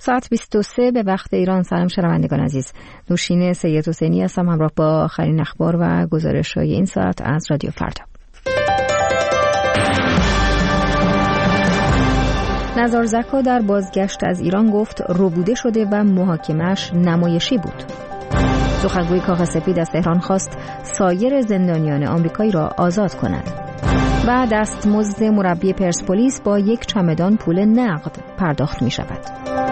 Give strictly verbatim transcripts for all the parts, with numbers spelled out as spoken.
ساعت بیست و سه به وقت ایران. سلام شنوندگان عزیز، نوشین سید حسینی هستم همراه با آخرین اخبار و گزارش‌های این ساعت از رادیو فردا. نزار زکا در بازگشت از ایران گفت ربوده شده و محاکمه‌اش نمایشی بود. سخنگوی کاخ سفید از تهران خواست سایر زندانیان آمریکایی را آزاد کند. و دستمزد مربی پرسپولیس با یک چمدان پول نقد پرداخت می شود.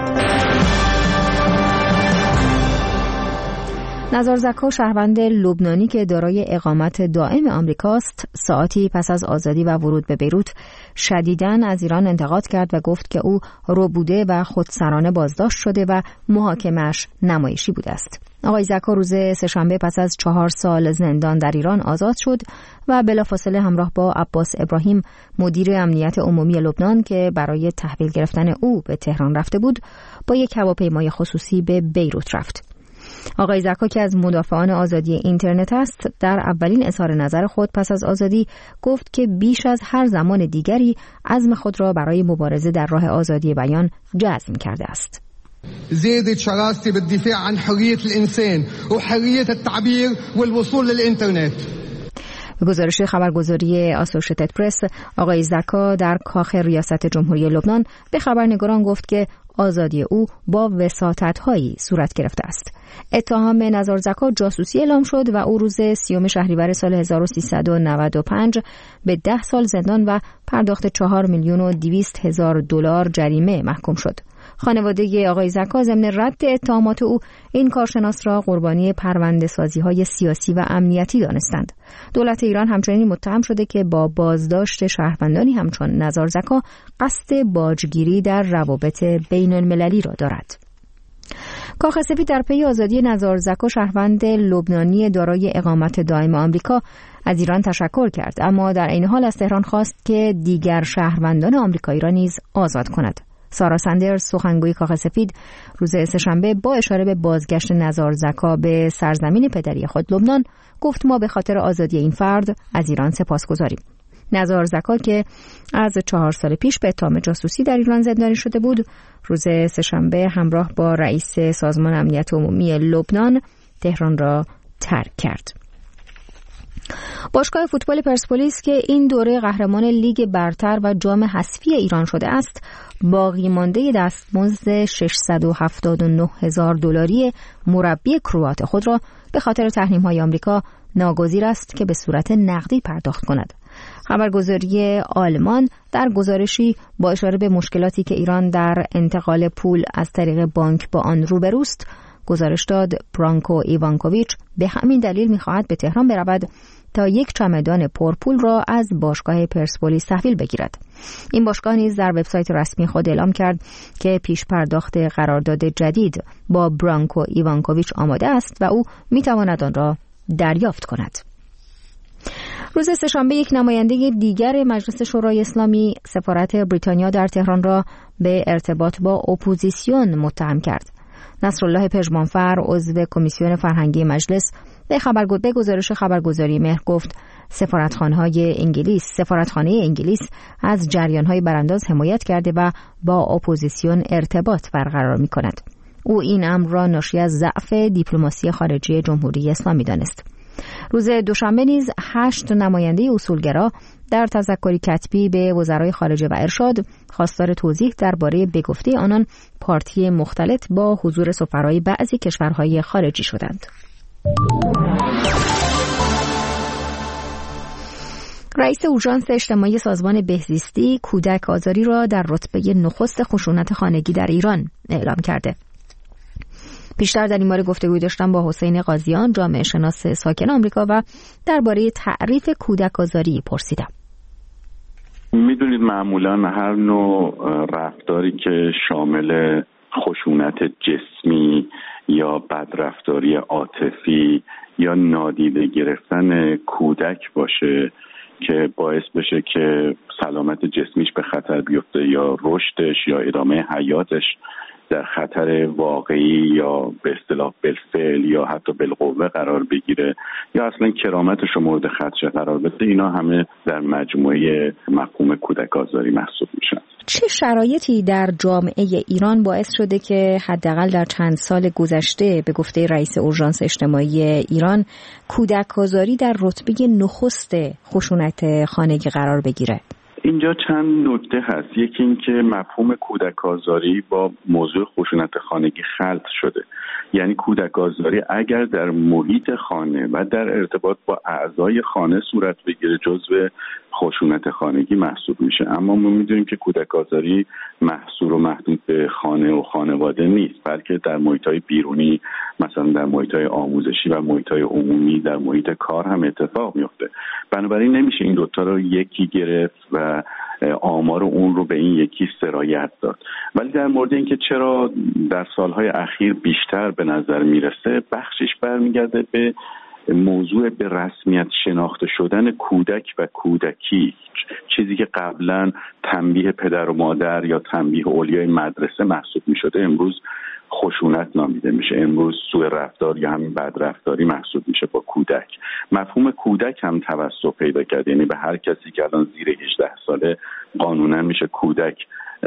نزار زکا شهروند لبنانی که دارای اقامت دائم آمریکاست، ساعتی پس از آزادی و ورود به بیروت شدیداً از ایران انتقاد کرد و گفت که او ربوده و خودسرانه بازداشت شده و محاکمه‌اش نمایشی بوده است. آقای زکا روز سه‌شنبه پس از چهار سال زندان در ایران آزاد شد و بلافاصله همراه با عباس ابراهیم مدیر امنیت عمومی لبنان که برای تحویل گرفتن او به تهران رفته بود، با یک هواپیمای خصوصی به بیروت رفت. آقای زکا که از مدافعان آزادی اینترنت است، در اولین اظهار نظر خود پس از آزادی گفت که بیش از هر زمان دیگری عزم خود را برای مبارزه در راه آزادی بیان جزم کرده است. زادت شراستي بالدفاع عن حرية الإنسان وحرية التعبير والوصول للإنترنت. به گزارش خبرگزاری آسوشیتد پرس، آقای زکا در کاخ ریاست جمهوری لبنان به خبرنگاران گفت که آزادی او با وساطت‌هایی صورت گرفته است. اتهام نزار زکا جاسوسی اعلام شد و او روز سیوم شهریور سال هزار و سیصد و نود و پنج به ده سال زندان و پرداخت چهار میلیون و دویست هزار دلار جریمه محکوم شد. خانواده آقای زکا ضمن رد اتهامات او این کارشناس را قربانی پرونده‌سازی‌های سیاسی و امنیتی دانستند. دولت ایران همچنین متهم شده که با بازداشت شهروندانی همچون نزار زکا قصد باجگیری در روابط بین‌المللی را دارد. کاخ سفید در پی آزادی نزار زکا شهروند لبنانی دارای اقامت دائم آمریکا از ایران تشکر کرد، اما در این حال از تهران خواست که دیگر شهروندان آمریکایی را نیز آزاد کند. سارا سندرز، سخنگوی کاخ سفید، روز سه‌شنبه با اشاره به بازگشت نزار زکا به سرزمین پدری خود لبنان گفت ما به خاطر آزادی این فرد از ایران سپاسگزاریم. نزار زکا که از چهار سال پیش به اتهام جاسوسی در ایران زندانی شده بود، روز سه‌شنبه همراه با رئیس سازمان امنیت عمومی لبنان تهران را ترک کرد. باشگاه فوتبال پرسپولیس که این دوره قهرمان لیگ برتر و جام حذفی ایران شده است، باقی مانده دستمزد ششصد و هفتاد و نه هزار دلاری مربی کروات خود را به خاطر تحریم‌های آمریکا ناگزیر است که به صورت نقدی پرداخت کند. خبرگزاری آلمان در گزارشی با اشاره به مشکلاتی که ایران در انتقال پول از طریق بانک با آن روبروست گزارش داد برانکو ایوانکوویچ به همین دلیل می‌خواهد به تهران برود تا یک چمدان پرپول را از باشگاه پرسپولیس تحویل بگیرد. این باشگاه نیز در وبسایت رسمی خود اعلام کرد که پیش پرداخت قرارداد جدید با برانکو ایوانکوویچ آماده است و او می‌تواند آن را دریافت کند. روز سه‌شنبه یک نماینده دیگر مجلس شورای اسلامی سفارت بریتانیا در تهران را به ارتباط با اپوزیسیون متهم کرد. نصرالله پژمانفر، عضو کمیسیون فرهنگی مجلس، به خبرگزاری به گزارش خبرگزاری مهر گفت سفارتخانه‌های انگلیس، سفارتخانه انگلیس از جریان‌های برانداز حمایت کرده و با اپوزیسیون ارتباط برقرار می‌کند. او این امر را ناشی از ضعف دیپلماسی خارجی جمهوری اسلامی دانست. روز دوشنبه نیز هشت نماینده اصولگرا در تذکری کتبی به وزرای خارجه و ارشاد خواستار توضیح درباره بگفته آنان پارتی مختلط با حضور سفرای بعضی کشورهای خارجی شدند. رئیس اورژانس اجتماعی سازمان بهزیستی کودک آزاری را در رتبه نخست خشونت خانگی در ایران اعلام کرده. بیشتر در این باره گفتگو داشتم با حسین قاضیان، جامعه شناس ساکن آمریکا، و درباره تعریف کودک آزاری پرسیدم. میدونید معمولا هر نوع رفتاری که شامل خشونت جسمی یا بدرفتاری عاطفی یا نادیده گرفتن کودک باشه که باعث بشه که سلامت جسمیش به خطر بیفته یا رشدش یا ادامه حیاتش در خطر واقعی یا به اصطلاح بالفعل یا حتی بالقوه قرار بگیره یا اصلا کرامتش رو مورد خدشه قرار بده، اینا همه در مجموعه مفهوم کودک آزاری محسوب میشن. چه شرایطی در جامعه ایران باعث شده که حداقل در چند سال گذشته به گفته رئیس اورژانس اجتماعی ایران کودک آزاری در رتبه نخست خشونت خانگی قرار بگیره؟ اینجا چند نکته هست. یکی این که مفهوم کودک آزاری با موضوع خشونت خانگی خلط شده. یعنی کودک آزاری اگر در محیط خانه و در ارتباط با اعضای خانه صورت بگیره جزو خشونت خانگی محسوب میشه، اما ما میدونیم که کودک آزاری محصور و محدود به خانه و خانواده نیست، بلکه در محیط‌های بیرونی، مثلا در محیط‌های آموزشی و محیط‌های عمومی، در محیط کار هم اتفاق میفته. بنابراین نمیشه این دوتا رو یکی گرفت و آمار اون رو به این یکی سرایت داد. ولی در مورد اینکه چرا در سالهای اخیر بیشتر به نظر میرسه، بخشش برمیگرده به موضوع به رسمیت شناخته شدن کودک و کودکی، چیزی که قبلا تنبیه پدر و مادر یا تنبیه اولیای مدرسه محسوب می شده امروز خشونت نامیده میشه، امروز سوء رفتار یا همین بد رفتاری محسوب میشه با کودک. مفهوم کودک هم توسع پیدا کرده، یعنی به هر کسی که الان زیر هجده ساله قانونا میشه کودک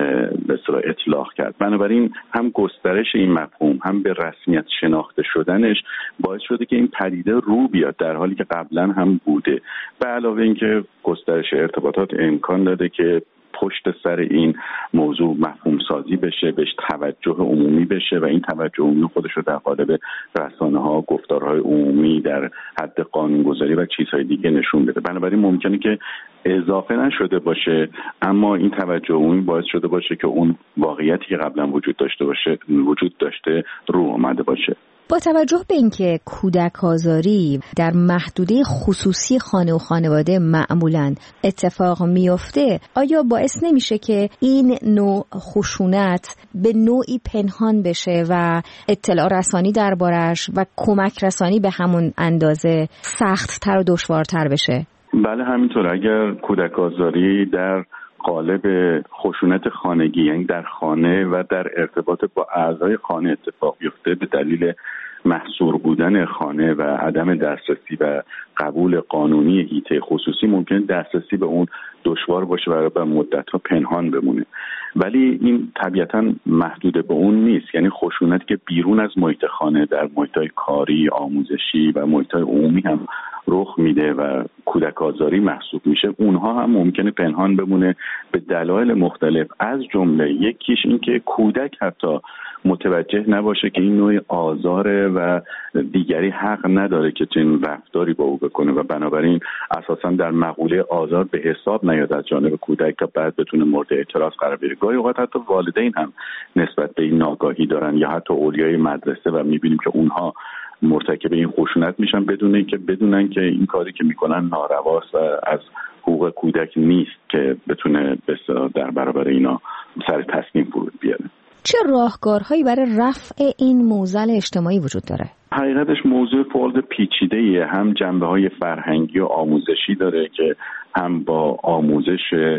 به اصطلاح اطلاق کرد. بنابراین هم گسترش این مفهوم هم به رسمیت شناخته شدنش باعث شده که این پدیده رو بیاد، در حالی که قبلا هم بوده. به علاوه اینکه گسترش ارتباطات امکان داده که پشت سر این موضوع مفهوم سازی بشه، بهش توجه عمومی بشه و این توجه عمومی خودش رو در قالب رسانه‌ها، گفتارهای عمومی در حد قانونگذاری و چیزهای دیگه نشون بده. بنابراین ممکنه که اضافه نشده باشه، اما این توجه عمومی باعث شده باشه که اون واقعیتی که قبلا وجود داشته باشه وجود داشته رو اومده باشه. با توجه به اینکه کودک آزاری در محدوده خصوصی خانه و خانواده معمولاً اتفاق میفته، آیا باعث نمیشه که این نوع خشونت به نوعی پنهان بشه و اطلاع رسانی دربارش و کمک رسانی به همون اندازه سخت‌تر و دشوارتر بشه؟ بله همینطور. اگر کودک آزاری در قالب خشونت خانگی، یعنی در خانه و در ارتباط با اعضای خانه اتفاق بیفته، به دلیل محصور بودن خانه و عدم دسترسی و قبول قانونی حیطه خصوصی، ممکن دسترسی به اون دشوار باشه و به مدت‌ها پنهان بمونه. ولی این طبیعتاً محدود به اون نیست، یعنی خشونتی که بیرون از محیط خانه در محیط‌های کاری، آموزشی و محیط‌های عمومی هم رخ میده و کودک آزاری محسوب میشه، اونها هم ممکنه پنهان بمونه به دلایل مختلف. از جمله یکیش این که کودک حتی متوجه نباشه که این نوع آزاره و دیگری حق نداره که چنین رفتاری با او بکنه و بنابراین اساساً در مقوله آزار به حساب نیاد از جانب کودک که بعد بتونه مورد اعتراض قرار بگیره. گاهی اوقات حتی والدین هم نسبت به این ناگاهی دارن یا حتی اولیای مدرسه و میبینیم که اونها مرتکب این خشونت میشن بدون اینکه بدونن که این کاری که میکنن نارواست و از حقوق کودک نیست که بتونه به اصطلاح در برابر اینا سر تصمیم فرود بیاره. چه راهکارهایی برای رفع این معضل اجتماعی وجود داره؟ حقیقتش موضوع فوق پیچیده‌ایه، هم جنبه‌های فرهنگی و آموزشی داره که هم با آموزش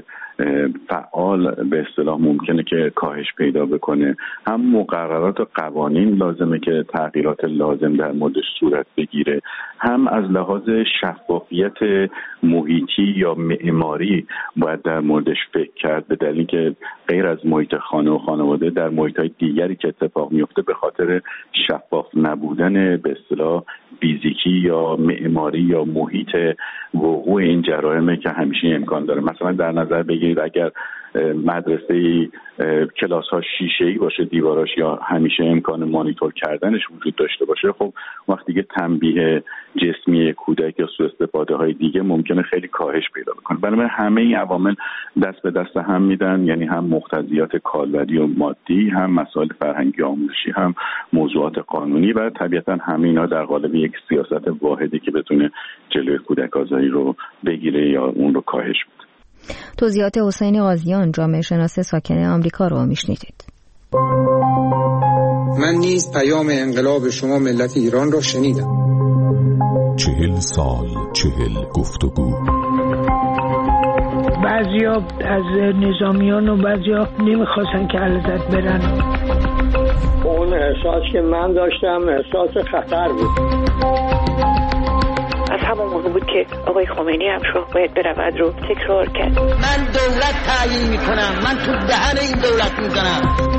فعال به اصطلاح ممکنه که کاهش پیدا بکنه، هم مقررات و قوانین لازمه که تغییرات لازم در موردش صورت بگیره، هم از لحاظ شفافیت محیطی یا معماری باید در موردش فکر کرد، به دلیلی که غیر از محیط خانه و خانواده در محیط‌های دیگری که اتفاق میفته به خاطر شفاف نبودن به اصطلاح فیزیکی یا معماری یا محیط وقوع این جرائم که همیشه امکان داره. مثلا در نظر بگیرید اگر مدرسه کلاس ها شیشه‌ای باشه دیواراش یا همیشه امکان مانیتور کردنش وجود داشته باشه، خب وقتی که تنبیه جسمی کودک یا سوء استفاده های دیگه ممکنه خیلی کاهش پیدا بکنه. بنابراین همه این عوامل دست به دست هم میدن، یعنی هم مقتضیات کالبدی و مادی، هم مسائل فرهنگی آموزشی، هم موضوعات قانونی و طبیعتا همه اینا در قالب یک سیاست واحدی که بتونه جلوی کودک آزاری رو بگیره یا اون رو کاهش بده. توضیحات حسین قاضیان، جامعه شناس ساکن آمریکا رو میشنیدید. من نیز پیام انقلاب شما ملت ایران را شنیدم. چهل سال چهل گفتگو. بعضیا از نظامیان و بعضیا نمیخواستن که علازت برن. اون احساس که من داشتم احساس خطر بود. از همون موقع بود که آقای خمینی هم شو باید برود رو تکرار کرد. من دولت تعیین میکنم، من تو دهن این دولت میزنم.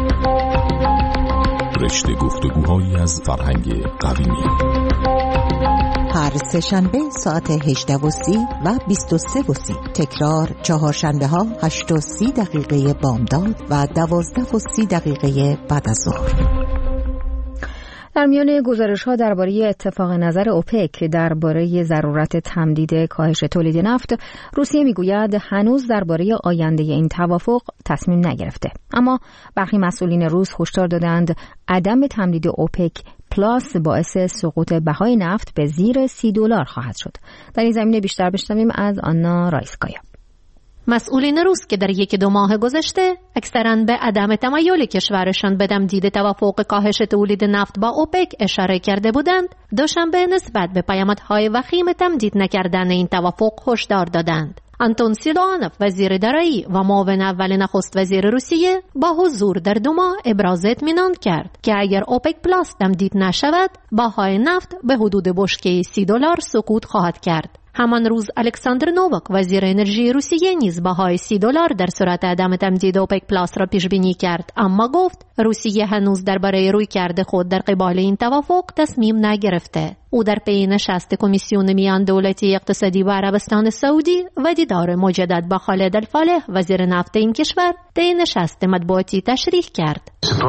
رشته گفتگوهایی از فرهنگ قویمی. هر سه شنبه ساعت هجده و سی و بیست و سه و سی. تکرار چهار شنبه ها هشت و سی دقیقه بامداد و دوازده و سی دقیقه بعد از ظهر. در میان گزارش‌ها درباره اتفاق نظر اوپک درباره ضرورت تمدید کاهش تولید نفت، روسیه میگوید هنوز درباره آینده این توافق تصمیم نگرفته. اما برخی مسئولین روس هشدار دادند عدم تمدید اوپک پلاس باعث سقوط بهای نفت به زیر سی دلار خواهد شد. در این زمینه بیشتر بشنویم از آنا رایسکایا. مسئولین روس که در یک دو ماه گذشته اکثراً به عدم تمایل کشورشان به تمدید توافق کاهش تولید نفت با اوپک اشاره کرده بودند، دوشنبه نسبت به پیامدهای وخیم تمدید نکردن این توافق هشدار دادند. آنتون سیلوانوف وزیر دارایی و معاون اول نخست وزیر روسیه با حضور در دوما ابراز اطمینان کرد که اگر اوپک پلاس تمدید نشود، بهای نفت به حدود بشکه سی دلار سقوط خواهد کرد. همان روز الکساندر نوواک وزیر انرژی روسیه نیز بهای سی دلار در صورت عدم تمدید اوپک پلاس را پیش بینی کرد، اما گفت روسیه هنوز درباره رویکرد خود در قبال این توافق تصمیم نگرفته. او در پی نشست کمیسیون میان دولتی اقتصادی با عربستان سعودی و دیدار مجدد با خالد الفالح وزیر نفت این کشور در نشست مطبوعاتی تشریح کرد.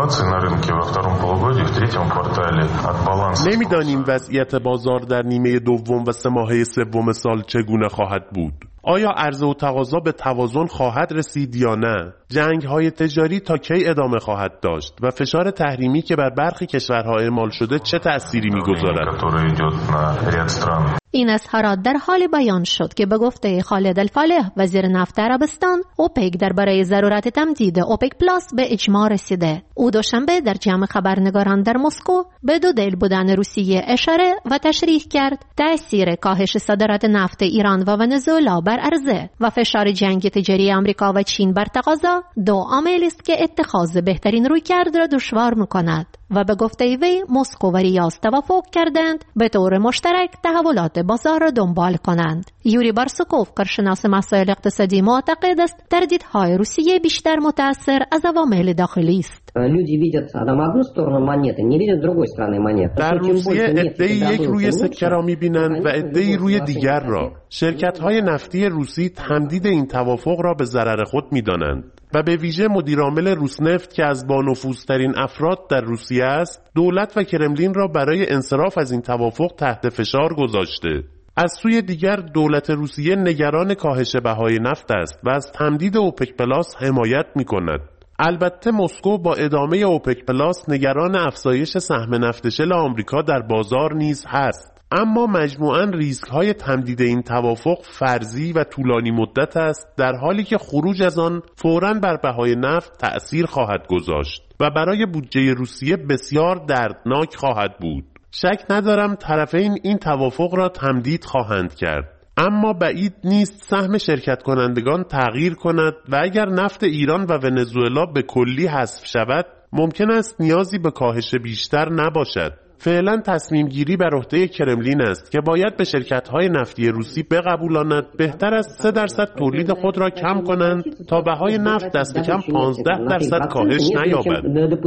نمیدانیم وضعیت بازار در نیمه دوم و سه ماهه سوم سال چگونه خواهد بود. آیا عرضه و تقاضا به توازن خواهد رسید یا نه؟ جنگ‌های تجاری تا کی ادامه خواهد داشت و فشار تحریمی که بر برخی کشورها اعمال شده چه تأثیری می‌گذارد؟ این اظهارات در حال بیان شد که به گفته خالد الفالح وزیر نفت عربستان، اوپک درباره ضرورت تمدید اوپک پلاس به اجماع رسیده. او دوشنبه در جمع خبرنگاران در مسکو به دو دل بودن روسیه اشاره و تشریح کرد تأثیر کاهش صادرات نفت ایران و ونزوئلا بر عرضه و فشار جنگ تجاری آمریکا و چین بر تقاضا دو عاملی است که اتخاذ بهترین رویکرد را دشوار می‌کند. و به گفته وی مسکو و ریاض توافق کردند به طور مشترک تحولات بازار را دنبال کنند. یوری بارسوکوف کارشناس مسائل اقتصادی معتقد است تردیدهای روسیه بیشتر متأثر از عوامل داخلی است. در روسیه عده‌ای یک روی سکه را می‌بینند و عده‌ای روی دیگر را. شرکت‌های نفتی روسی تمدید این توافق را به ضرر خود می‌دانند و به ویژه مدیرعامل روسنفت که از بانفوذترین افراد در روسیه است، دولت و کرملین را برای انصراف از این توافق تحت فشار گذاشته. از سوی دیگر دولت روسیه نگران کاهش بهای نفت است و از تمدید اوپک پلاس حمایت می‌کند. البته مسکو با ادامه اوپک پلاس نگران افزایش سهم نفت شل آمریکا در بازار نیز هست. اما مجموعاً ریسک‌های تمدید این توافق فرضی و طولانی مدت است، در حالی که خروج از آن فوراً بر بهای نفت تأثیر خواهد گذاشت و برای بودجه روسیه بسیار دردناک خواهد بود. شک ندارم طرفین این توافق را تمدید خواهند کرد، اما بعید نیست سهم شرکت کنندگان تغییر کند و اگر نفت ایران و ونزوئلا به کلی حذف شود، ممکن است نیازی به کاهش بیشتر نباشد. فعلا تصمیم گیری بر عهده کرملین است که باید به شرکت‌های نفتی روسی بقبولاند بهتر است سه درصد تولید خود را کم کنند تا بهای نفت دست کم پانزده درصد کاهش نیابد.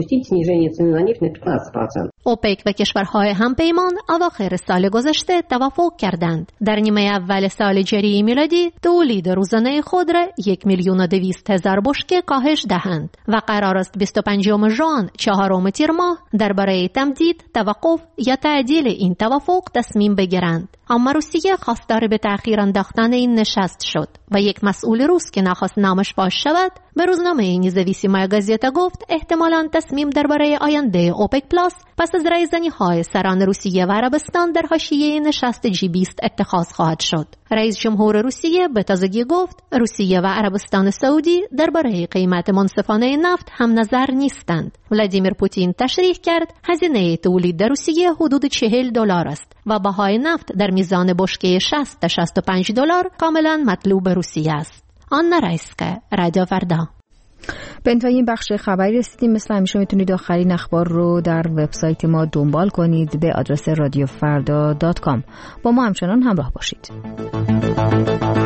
اوپک و کشورهای همپیمان اواخر سال گذشته توافق کردند در نیمه اول سال جاری میلادی تولید روزانه خود را یک میلیون و دویست هزار بشکه کاهش دهند و قرار است بیست و پنجم ژوئن چهارم تیر ماه درباره تمدید توقف یا تعدیل این توافق تصمیم بگیرند. اما روسیه خواستار به تأخیر انداختن این نشست شد و یک مسئول روس که نخواست نامش فاش شود به روزنامه نیزویسیمایا گازета گفت احتمالاً تصمیم درباره آینده اوپک پلاس پس از رایزنی‌های سران روسیه و عربستان در حاشیه نشست جی بیست اتخاذ خواهد شد. رئیس جمهور روسیه به تازگی گفت روسیه و عربستان سعودی درباره قیمت منصفانه نفت هم نظر نیستند. ولادیمیر پوتین تشریح کرد هزینه تولید در روسیه حدود چهل دلار است و بهای نفت در میزان بشکه شصت تا شصت و پنج دلار کاملا مطلوب روسیه است. آنا رایسکا، رادیو فردا. به انتهای این بخش خبری رسیدیم. مثل همیشه میتونید آخرین اخبار رو در وبسایت ما دنبال کنید به آدرس رادیو فردا دات کام. با ما همچنان همراه باشید.